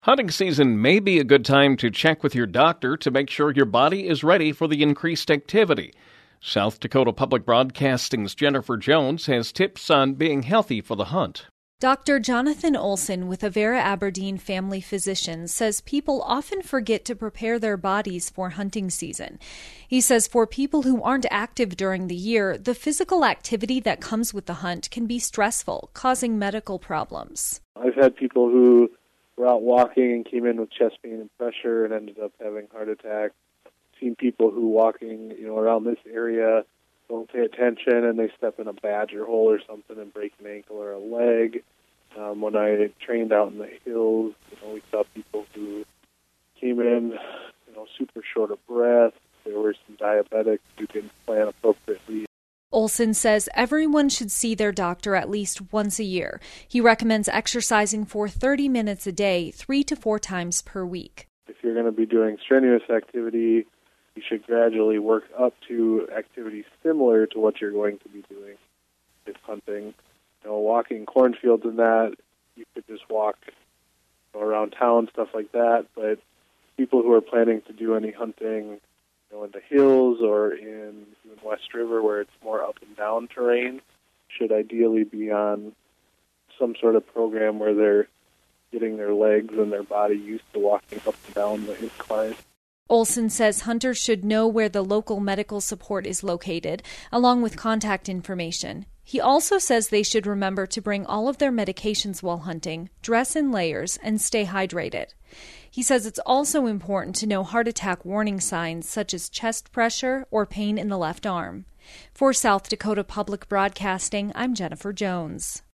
Hunting season may be a good time to check with your doctor to make sure your body is ready for the increased activity. South Dakota Public Broadcasting's Jennifer Jones has tips on being healthy for the hunt. Dr. Jonathan Olson with Avera Aberdeen Family Physicians says people often forget to prepare their bodies for hunting season. He says for people who aren't active during the year, the physical activity that comes with the hunt can be stressful, causing medical problems. I've had people who were out walking and came in with chest pain and pressure and ended up having heart attacks. Seen people who walking, around this area don't pay attention and they step in a badger hole or something and break an ankle or a leg. When I trained out in the hills, we saw people who came in, super short of breath. There were some diabetics who didn't plan appropriately. Olson says everyone should see their doctor at least once a year. He recommends exercising for 30 minutes a day, 3 to 4 times per week. If you're going to be doing strenuous activity, you should gradually work up to activities similar to what you're going to be doing if hunting. Walking cornfields and that, you could just walk around town, stuff like that. But people who are planning to do any hunting, in the hills or in West River where it's more up and down terrain, should ideally be on some sort of program where they're getting their legs and their body used to walking up and down the incline. Olson says hunters should know where the local medical support is located, along with contact information. He also says they should remember to bring all of their medications while hunting, dress in layers, and stay hydrated. He says it's also important to know heart attack warning signs such as chest pressure or pain in the left arm. For South Dakota Public Broadcasting, I'm Jennifer Jones.